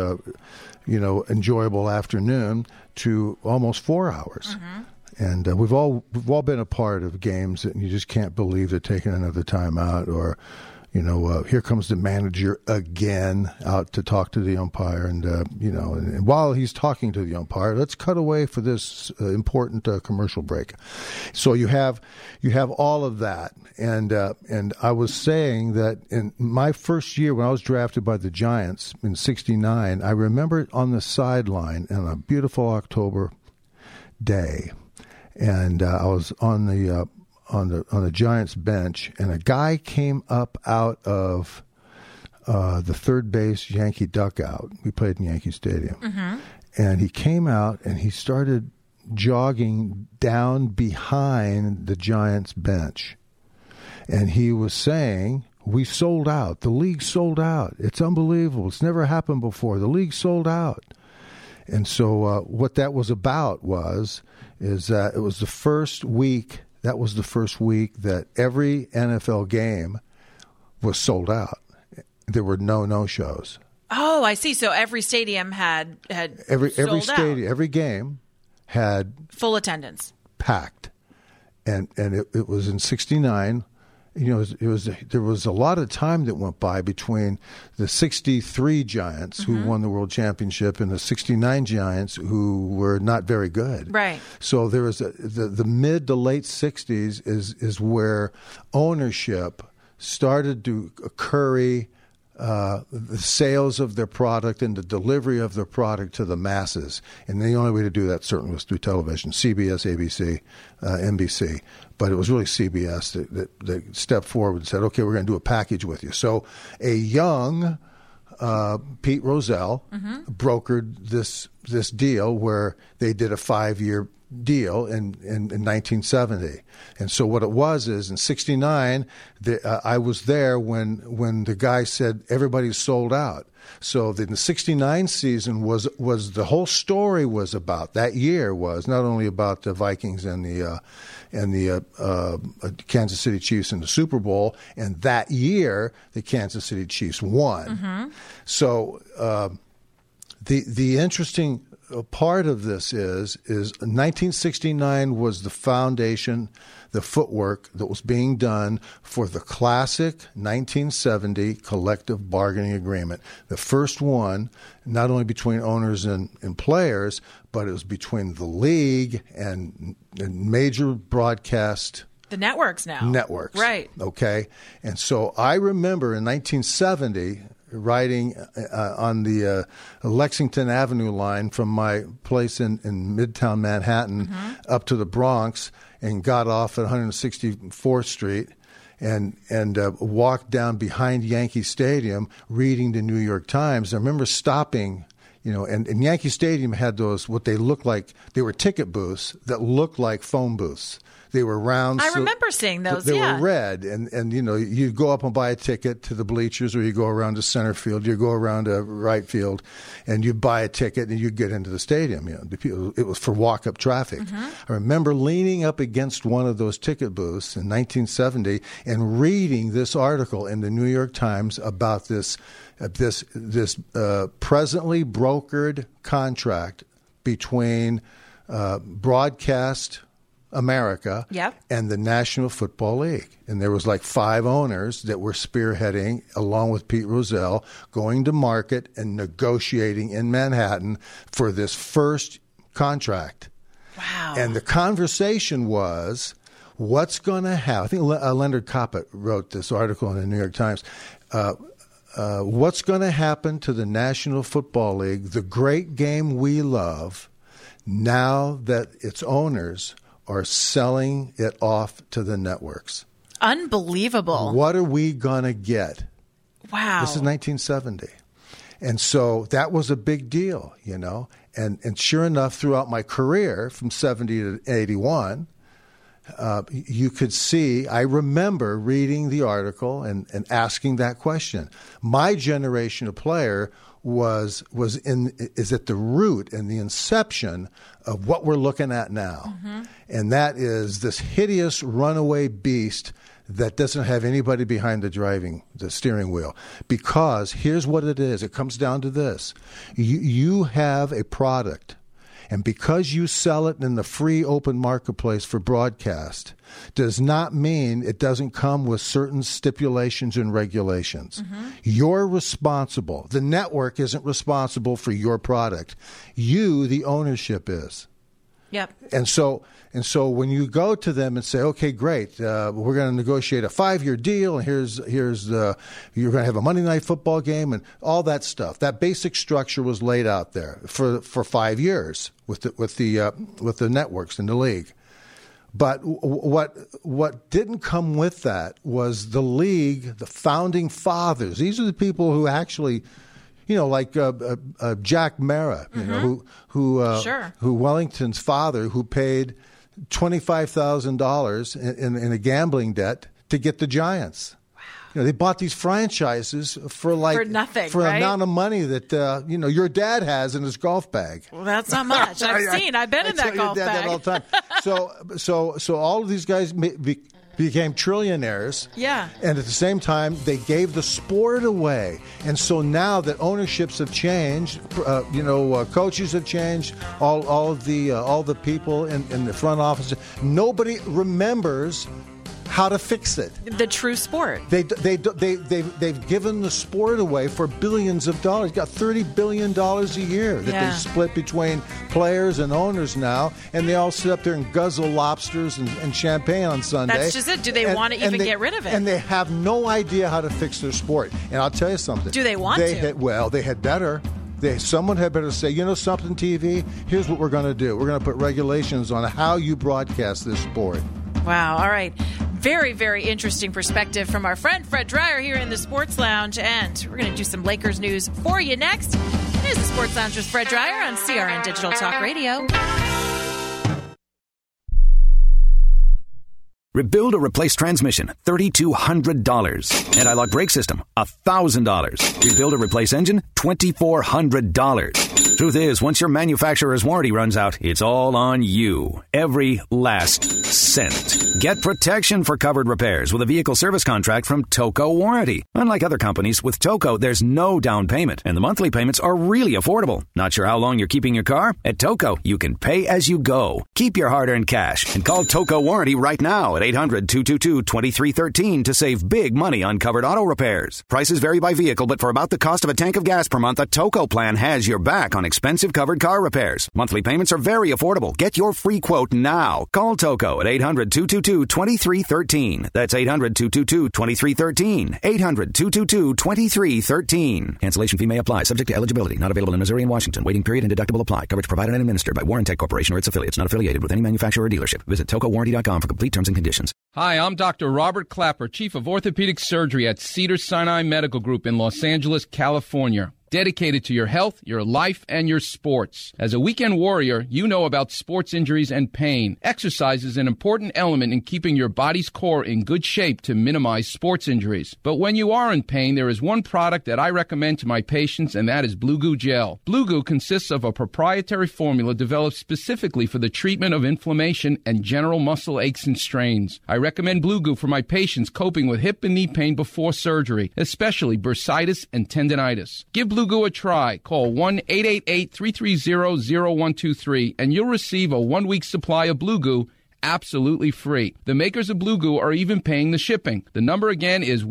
enjoyable afternoon to almost 4 hours. Mm-hmm. And we've all been a part of games that you just can't believe they're taking another time out, or here comes the manager again out to talk to the umpire, and and while he's talking to the umpire, let's cut away for this important commercial break. So you have all of that, and I was saying that in my first year when I was drafted by the Giants in '69, I remember on the sideline on a beautiful October day, and I was on the Giants bench, and a guy came up out of the third base Yankee dugout. We played in Yankee Stadium. Mm-hmm. And he came out and he started jogging down behind the Giants bench. And he was saying, "We sold out. The league sold out. It's unbelievable. It's never happened before. The league sold out." And so what that was about is that it was the first week. That was the first week that every NFL game was sold out. There were no shows.
Oh, I see. So every stadium had
every
sold
stadium,
out.
every game had
full attendance,
packed, and it was in '69. There was a lot of time that went by between the '63 Giants, mm-hmm. who won the World Championship, and the '69 Giants, who were not very good.
Right.
So there was the mid to late '60s is where ownership started to curry the sales of their product and the delivery of their product to the masses. And the only way to do that certainly was through television, CBS, ABC, NBC. But it was really CBS that stepped forward and said, "Okay, we're going to do a package with you." So a young Pete Rozelle brokered this deal where they did a 5-year deal in 1970. And so what it was is in 69, I was there when the guy said everybody's sold out. So the 69 season was the whole story was about, that year was not only about the Vikings and the Kansas City Chiefs in the Super Bowl, and that year the Kansas City Chiefs won. So the interesting part of this is 1969 was the foundation, the footwork that was being done for the classic 1970 collective bargaining agreement. The first one, not only between owners and players, but it was between the league and major broadcast
the networks now.
Networks.
Right.
Okay. And so I remember in 1970 riding on the Lexington Avenue line from my place in Midtown Manhattan up to the Bronx and got off at 164th Street and walked down behind Yankee Stadium reading the New York Times. I remember stopping, and Yankee Stadium had those, what they looked like, they were ticket booths that looked like phone booths. They were round.
I remember seeing those.
They were red, and you go up and buy a ticket to the bleachers, or you go around to center field, you go around to right field, and you buy a ticket and you get into the stadium. It was for walk-up traffic. I remember leaning up against one of those ticket booths in 1970 and reading this article in the New York Times about this presently brokered contract between Broadcast America and the National Football League. And there was like 5 owners that were spearheading, along with Pete Rozelle, going to market and negotiating in Manhattan for this first contract.
Wow.
And the conversation was, what's going to happen? I think Leonard Koppett wrote this article in the New York Times. What's going to happen to the National Football League, the great game we love, now that its owners are selling it off to the networks?
Unbelievable.
What are we going to get?
Wow.
This is 1970. And so that was a big deal, And sure enough, throughout my career from 70 to 81, you could see, I remember reading the article and asking that question. My generation of player is at the root and the inception of what we're looking at now. And that is this hideous runaway beast that doesn't have anybody behind the steering wheel. Because here's what it is. It comes down to this. You have a product, and because you sell it in the free open marketplace for broadcast, does not mean it doesn't come with certain stipulations and regulations. You're responsible. The network isn't responsible for your product. You, the ownership, is.
Yep.
And so when you go to them and say, okay, great, we're going to negotiate a 5-year deal, and here's you're going to have a Monday Night Football game and all that stuff. That basic structure was laid out there for 5 years with the networks in the league. But what didn't come with that was the league, the founding fathers. These are the people who actually, like Jack Mara, who Wellington's father, who paid $25,000 in a gambling debt to get the Giants. They bought these franchises for
nothing,
for
right?
an amount of money that your dad has in his golf bag.
Well, that's not much. I've been in that golf bag.
That all the time. So all of these guys became trillionaires.
Yeah.
And at the same time, they gave the sport away. And so now that ownerships have changed, coaches have changed, all the people in the front office, nobody remembers how to fix it.
The true sport.
They've given the sport away for billions of dollars. Got $30 billion a year that they split between players and owners now, and they all sit up there and guzzle lobsters and champagne on Sunday.
That's just it. Do they want to even get rid of it?
And they have no idea how to fix their sport. And I'll tell you something.
Do they want to?
They had better. Someone had better say, something, TV, here's what we're going to do. We're going to put regulations on how you broadcast this sport.
Wow. All right. Very, very interesting perspective from our friend Fred Dreyer here in the Sports Lounge. And we're going to do some Lakers news for you next. Here's the Sports Lounge with Fred Dreyer on CRN Digital Talk Radio.
Rebuild or replace transmission, $3,200. Anti-lock brake system, $1,000. Rebuild or replace engine, $2,400. Truth is, once your manufacturer's warranty runs out, it's all on you. Every last cent. Get protection for covered repairs with a vehicle service contract from Toco Warranty. Unlike other companies, with Toco, there's no down payment, and the monthly payments are really affordable. Not sure how long you're keeping your car? At Toco, you can pay as you go. Keep your hard-earned cash and call Toco Warranty right now at 800-222-2313 to save big money on covered auto repairs. Prices vary by vehicle, but for about the cost of a tank of gas per month, a Toco plan has your back on expensive covered car repairs. Monthly payments are very affordable. Get your free quote now. Call Toco at 800-222-2313. That's 800-222-2313. 800-222-2313. Cancellation fee may apply. Subject to eligibility. Not available in Missouri and Washington. Waiting period and deductible apply. Coverage provided and administered by Warrantech Corporation or its affiliates. Not affiliated with any manufacturer or dealership. Visit TocoWarranty.com for complete terms and conditions.
Hi, I'm Dr. Robert Clapper, Chief of Orthopedic Surgery at Cedars-Sinai Medical Group in Los Angeles, California. Dedicated to your health, your life, and your sports. As a weekend warrior, you know about sports injuries and pain. Exercise is an important element in keeping your body's core in good shape to minimize sports injuries. But when you are in pain, there is one product that I recommend to my patients, and that is Blue Goo Gel. Blue Goo consists of a proprietary formula developed specifically for the treatment of inflammation and general muscle aches and strains. I recommend Blue Goo for my patients coping with hip and knee pain before surgery, especially bursitis and tendinitis. Give Blue Goo a try. Call 1-888-330-0123 and you'll receive a 1-week supply of Blue Goo absolutely free. The makers of Blue Goo are even paying the shipping. The number again is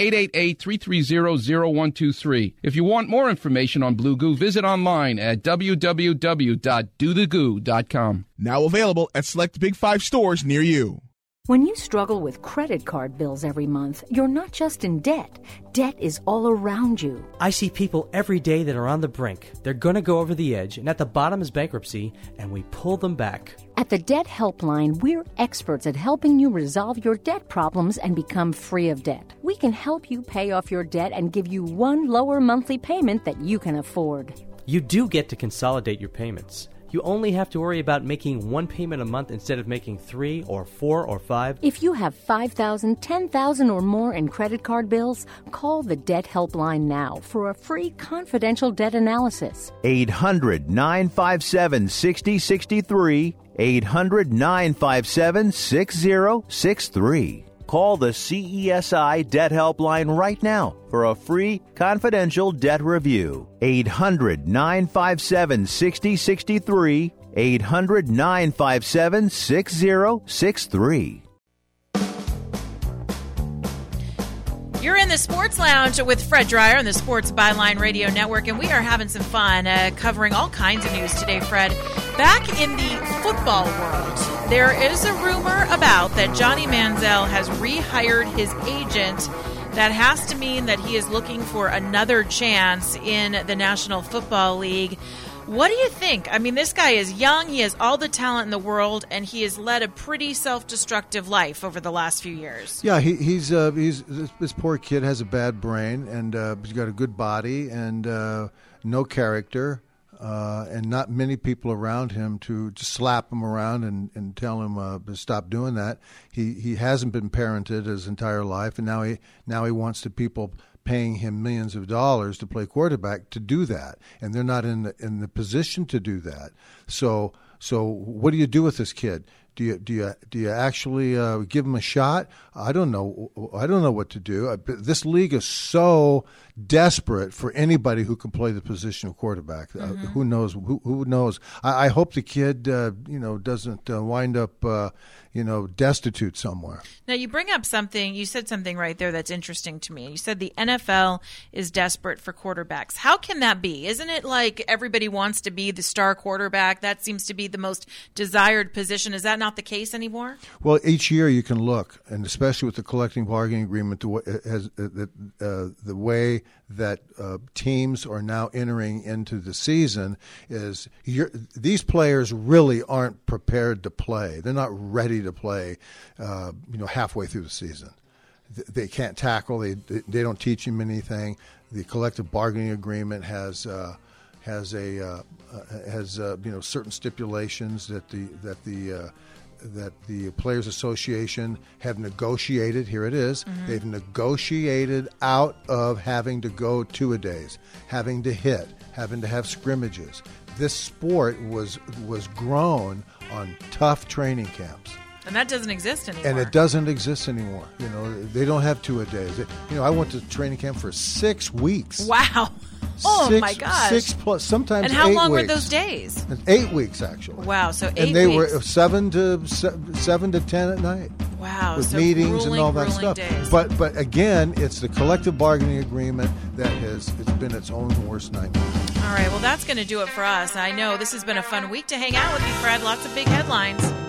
1-888-330-0123. If you want more information on Blue Goo, visit online at www.dothegoo.com.
Now available at select Big 5 stores near you.
When you struggle with credit card bills every month, you're not just in debt. Debt is all around you.
I see people every day that are on the brink. They're going to go over the edge, and at the bottom is bankruptcy, and we pull them back.
At the Debt Helpline, we're experts at helping you resolve your debt problems and become free of debt. We can help you pay off your debt and give you one lower monthly payment that you can afford.
You do get to consolidate your payments. You only have to worry about making one payment a month instead of making 3 or 4 or 5.
If you have $5,000, $10,000 or more in credit card bills, call the Debt Helpline now for a free confidential debt analysis.
800-957-6063. 800-957-6063. Call the CESI Debt Helpline right now for a free confidential debt review. 800-957-6063. 800-957-6063.
You're in the Sports Lounge with Fred Dreyer on the Sports Byline Radio Network, and we are having some fun covering all kinds of news today, Fred. Back in the football world, there is a rumor about that Johnny Manziel has rehired his agent. That has to mean that he is looking for another chance in the National Football League. What do you think? I mean, this guy is young, he has all the talent in the world, and he has led a pretty self-destructive life over the last few years.
Yeah, he's this poor kid has a bad brain, and he's got a good body and no character, and not many people around him to just slap him around and tell him to stop doing that. He hasn't been parented his entire life, and now he wants the people paying him millions of dollars to play quarterback to do that, and they're not in the position to do that. So what do you do with this kid? Do you actually give him a shot? I don't know what to do. This league is so desperate for anybody who can play the position of quarterback. Who knows? Who knows? I hope the kid doesn't wind up destitute somewhere.
Now, you bring up something. You said something right there that's interesting to me. You said the NFL is desperate for quarterbacks. How can that be? Isn't it like everybody wants to be the star quarterback? That seems to be the most desired position. Is that not the case anymore?
Well, each year you can look, and especially with the collective bargaining agreement, the way that teams are now entering into the season is these players really aren't prepared to play. They're not ready to play, halfway through the season. They can't tackle. They don't teach them anything. The collective bargaining agreement has certain stipulations that the Players Association have negotiated. Here it is. Mm-hmm. They've negotiated out of having to go two-a-days, having to hit, having to have scrimmages. This sport was grown on tough training camps.
And that doesn't exist anymore.
And it doesn't exist anymore. They don't have two-a-days. I went to training camp for 6 weeks.
Wow. My gosh.
6+, sometimes 8 weeks.
And how long were those days?
8 weeks, actually.
Wow, so 8 weeks.
And they were 7 to 10 at night.
Wow.
With
so
meetings and all that stuff.
Days.
But again, it's the collective bargaining agreement that it's been its own worst nightmare.
All right, well, that's going to do it for us. I know this has been a fun week to hang out with you, Fred. Lots of big headlines.